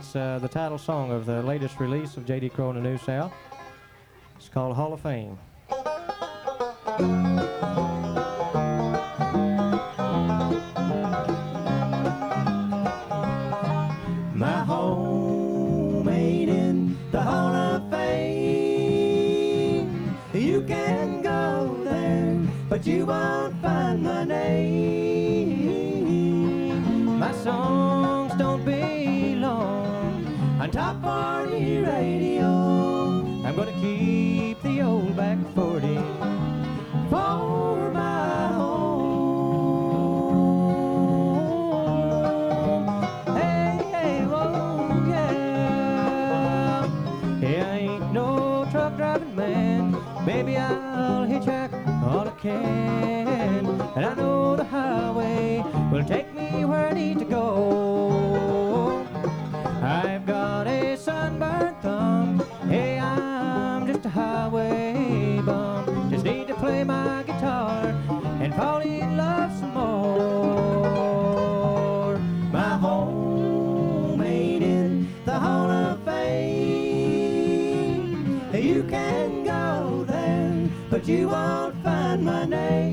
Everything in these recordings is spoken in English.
It's the title song of the latest release of J.D. Crowe and the New South. It's called Hall of Fame. My home ain't in the Hall of Fame. You can go there, but you won't find my name. My songs don't belong on top 40 radio. I'm gonna keep the old back 40 for my home. Hey, hey, whoa, yeah. Yeah, I ain't no truck driving man. Baby, I'll hitchhike all I can. And I know the highway will take me where I need to go. I've got a sunburned thumb. Hey, I'm just a highway bum. Just need to play my guitar and fall in love some more. My home ain't in the Hall of Fame. You can go there, but you won't find my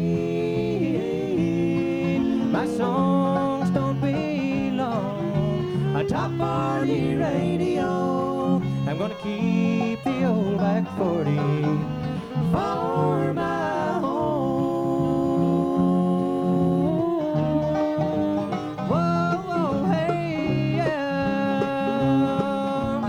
name. My songs don't belong on top 40 radio. I'm gonna keep the old back 40 for my home. Whoa, whoa, hey, yeah.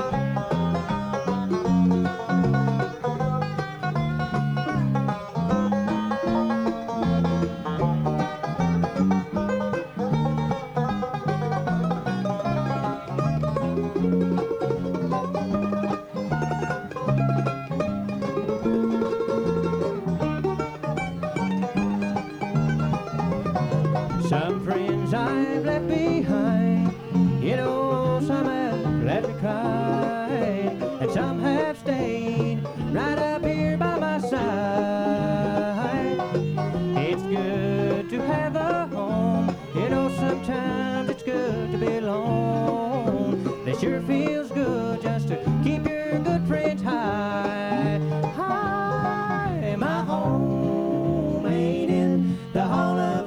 Some friends I've left behind, you know, some have let me cry, and some have stayed right up here by my side. It's good to have a home, you know, sometimes it's good to be alone. It sure feels good just to keep your good friends high. High, my home ain't in the Hall of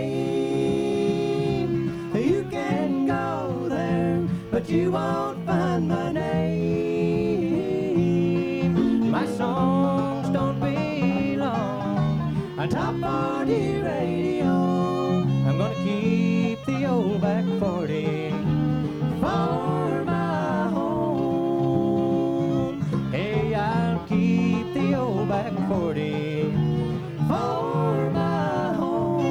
Fame. You can go there, but you won't find my name. My songs don't belong on top 40 radio. I'm gonna keep the old back 40 for my home. Hey, I'll keep the old back 40 for my home.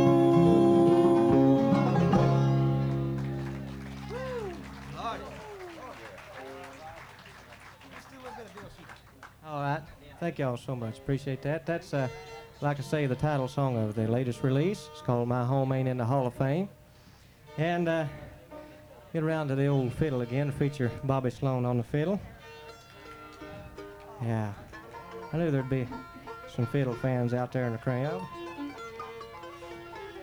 All right. Thank y'all so much. Appreciate that. That's, like I say, the title song of the latest release. It's called My Home Ain't in the Hall of Fame. And get around to the old fiddle again, feature Bobby Sloan on the fiddle. Yeah. I knew there'd be some fiddle fans out there in the crowd.